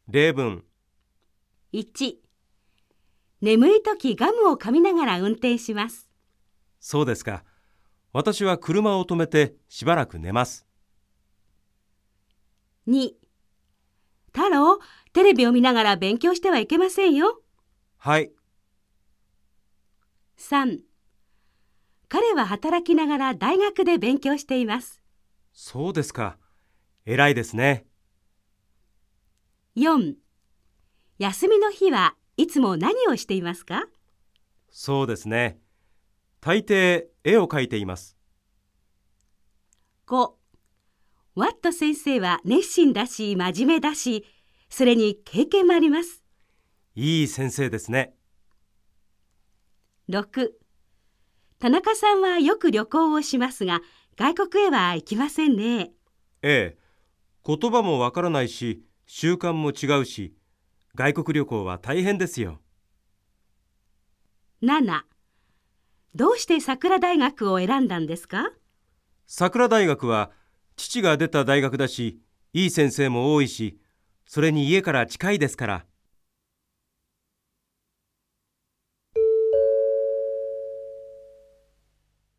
例文。 1、眠いときガムを噛みながら運転します。 そうですか。私は車を止めてしばらく寝ます。 2、太郎、テレビを見ながら勉強してはいけませんよ。 はい。 3、彼は働きながら大学で勉強しています。 そうですか。偉いですね。 4、休みの日はいつも何をしていますか？ そうですね。大抵絵を描いています。 5、ワット先生は熱心だし真面目だし、それに経験もあります。 いい先生ですね。 6、田中さんはよく旅行をしますが、外国へは行きませんね。 ええ。言葉もわからないし、習慣も違うし、外国旅行は大変ですよ。 7、どうして桜大学を選んだんですか？ 桜大学は父が出た大学だし、いい先生も多いし、それに家から近いですから。